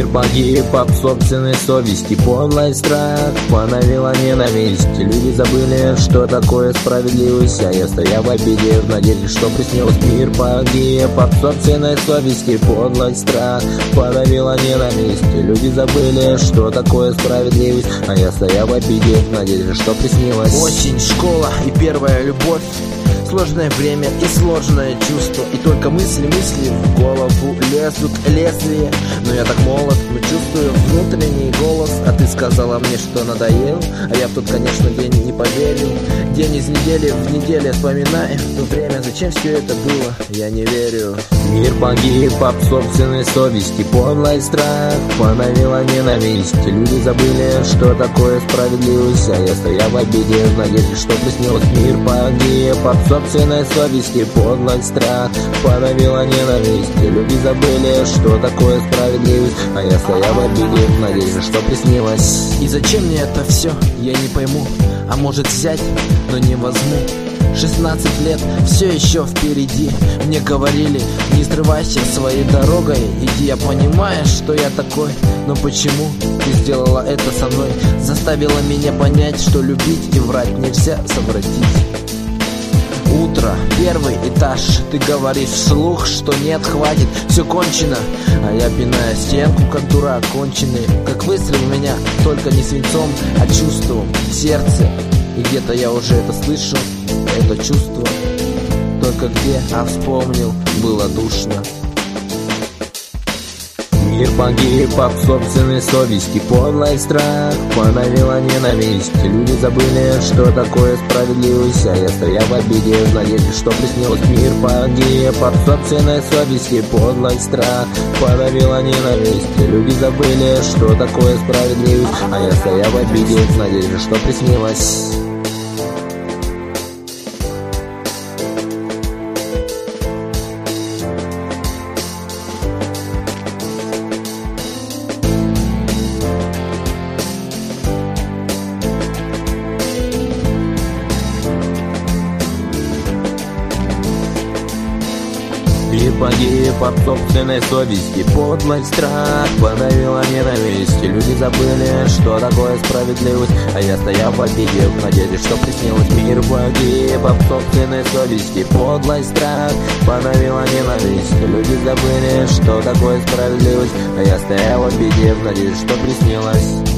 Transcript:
погиб об собственной совести, подлость, страх понавила ненависть. Люди забыли, что такое справедливость, а я стоял в обиде в надежде, что приснилось. Мир погиб об собственной совести, подлость, страх понавила ненависть. Люди забыли, что такое справедливость, а я стоял в обиде в надежде, что приснилось. Осень, школа и первая любовь. Сложное время и сложное чувство, и только мысли в голову лезут лезвие. Но я так молод, но чувствую внутренний голос. А ты сказала мне, что надоел, а я в тот, конечно, день не поверил. День из недели в неделю вспоминаем то время, зачем все это было, я не верю. Мир погиб об собственной совести, подлость, страх понавила ненависть. Люди забыли, что такое справедливость, а я стоял в обиде в надежде, что приснилось. Мир погиб об собственной совести, подлость, страх понавила ненависть. Люди забыли, что такое справедливость, а я стоял в обиде в надежде, что приснилось. И зачем мне это все, я не пойму. А может взять, но не возьму. 16 лет, все еще впереди. Мне говорили, не срывайся своей дорогой, иди. Я понимаю, что я такой, но почему ты сделала это со мной? Заставила меня понять, что любить и врать нельзя совратить. Утро, первый этаж. Ты говоришь вслух, что нет, хватит, все кончено. А я пинаю стенку, как дурак конченый. Как выстрел в меня, только не свинцом, а чувством в сердце. И где-то я уже это слышу, это чувство. Только где, а вспомнил, было душно. Мир погиб об собственной совести, подлость, страх понавила ненависть. Люди забыли, что такое справедливость, а я стоял в обиде в надежде, что приснилось. Мир погиб об собственной совести, подлость, страх понавила ненависть. Люди забыли, что такое справедливость, а я стоял в обиде в надежде, что приснилось. Мир погиб об собственной совести, подлость, страх понавила ненависть. Люди забыли, что такое справедливость, а я стоял в обиде в надежде, что приснилось. Мир погиб об собственной совести, подлость, страх понавила ненависть. Люди забыли, что такое справедливость, а я стоял в обиде в надежде, что приснилось.